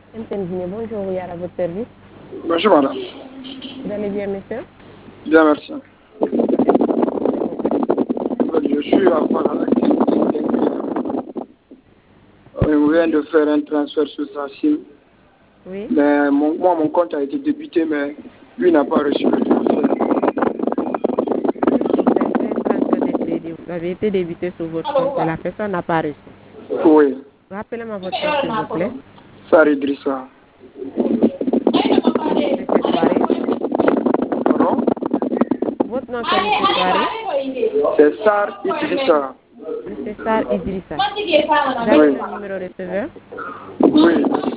MTN Guinée, bonjour, Yara, à votre service. Bonjour madame. Vous allez bien, monsieur? Bien, merci. Je suis à on vient de faire un transfert sur sa SIM. Oui. Mais mon compte a été débuté, mais lui n'a pas reçu le transfert. Vous avez fait un transfert de crédit. Vous avez été débité sur votre compte et la personne n'a pas reçu. Oui. Rappelez-moi votre nom, s'il vous plaît. Sari Idrissa. Monsieur Soiré. Pardon? Votre nom, c'est Monsieur Soiré. C'est Sar Idrissa. Monsieur Sar Idrissa. Vous avez le numéro de receveur? Oui,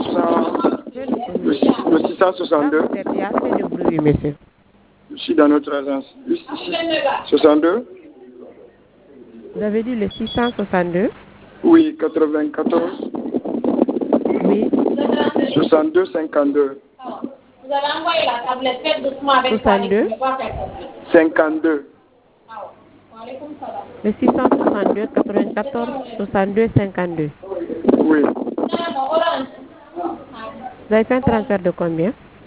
le Là, 662. vous êtes, il y a assez de bruit, monsieur. Je suis dans notre agence. Le 662. Vous avez dit le 662? Oui, 94. Oui. 62 52. Vous allez envoyer la tablette, faites doucement avec 62. 52. Le 662 94 62 52. Oui. Vous avez fait un transfert de combien?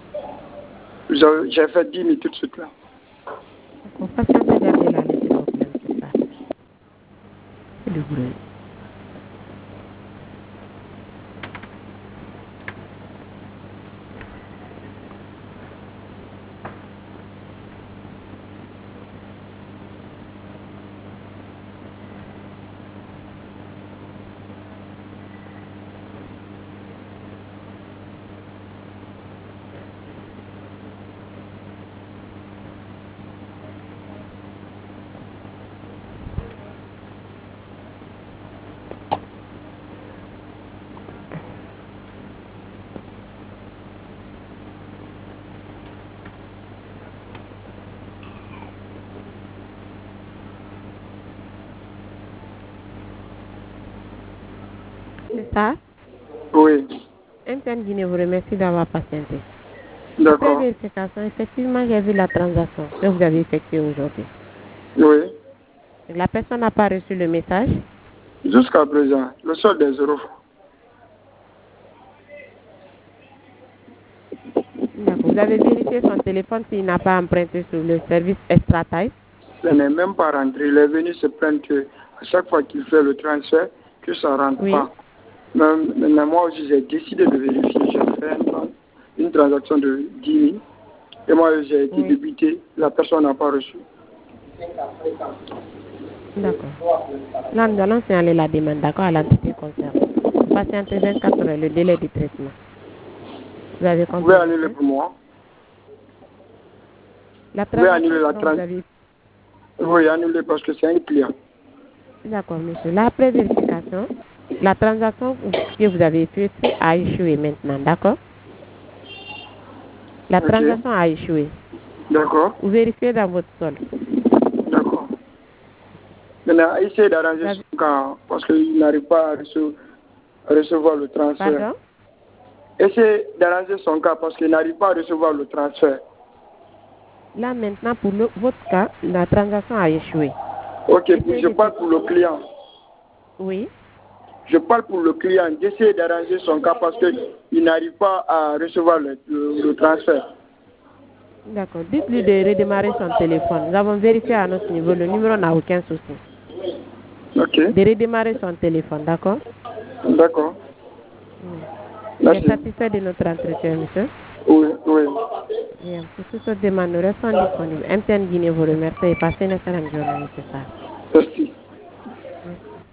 J'ai fait 10 000 tout de suite là. D'accord, patientez, gardez la ligne, s'il vous plaît, monsieur Sarr. C'est du bruit. C'est ça? Oui. MTN Guinée vous remercie d'avoir patienté. Après D'accord. vérification, effectivement, j'ai vu la transaction que vous avez effectuée aujourd'hui. Oui. La personne n'a pas reçu le message. Jusqu'à présent, le solde des euros. D'accord. Vous avez vérifié son téléphone s'il n'a pas emprunté sur le service Extra Time. Ce n'est même pas rentré. Il est venu se plaindre que à chaque fois qu'il fait le transfert, que ça ne rentre pas. Maintenant, moi aussi, j'ai décidé de vérifier. J'ai fait une transaction de 10 000. Et moi, j'ai été débité. La personne n'a pas reçu. D'accord. Là, nous allons signaler la demande, d'accord, à l'entité concernée. Patientez 24 heures, le délai du traitement. Vous avez compris? Vous pouvez annuler pour moi. La Vous pouvez annuler transaction la dont vous transaction. avez... Oui, annuler parce que c'est un client. D'accord, monsieur. Là, après vérification, la transaction que vous avez faite a échoué maintenant, d'accord? La transaction a échoué. D'accord. Vous vérifiez dans votre solde. D'accord. Maintenant, essayez d'arranger son cas parce qu'il n'arrive pas à recevoir le transfert. Pardon? Essayez d'arranger son cas parce qu'il n'arrive pas à recevoir le transfert. Là, maintenant, pour votre cas, la transaction a échoué. Ok, je parle pour le client. Oui. Je parle pour le client. D'essayer d'arranger son cas parce qu'il n'arrive pas à recevoir le transfert. D'accord. Dites-lui de redémarrer son téléphone. Nous avons vérifié à notre niveau. Le numéro n'a aucun souci. Ok. De redémarrer son téléphone, d'accord? D'accord. Vous êtes satisfait de notre entretien, monsieur? Oui, oui. Bien. Pour toute autre demande, nous restons disponibles. MTN Guinée vous remercie et passez une excellente journée, monsieur Sarr. Merci.